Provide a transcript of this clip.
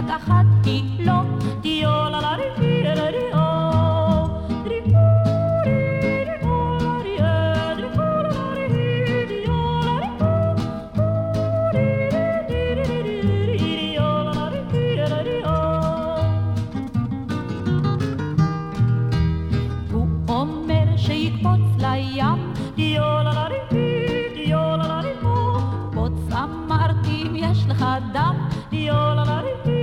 אחת היא לא, דיולה לה ריו ריו שיקפוץ לים, דיולה לה ריו, דיולה לה ריו, פוץ אמרתי אם יש לך דם, דיולה לה ריו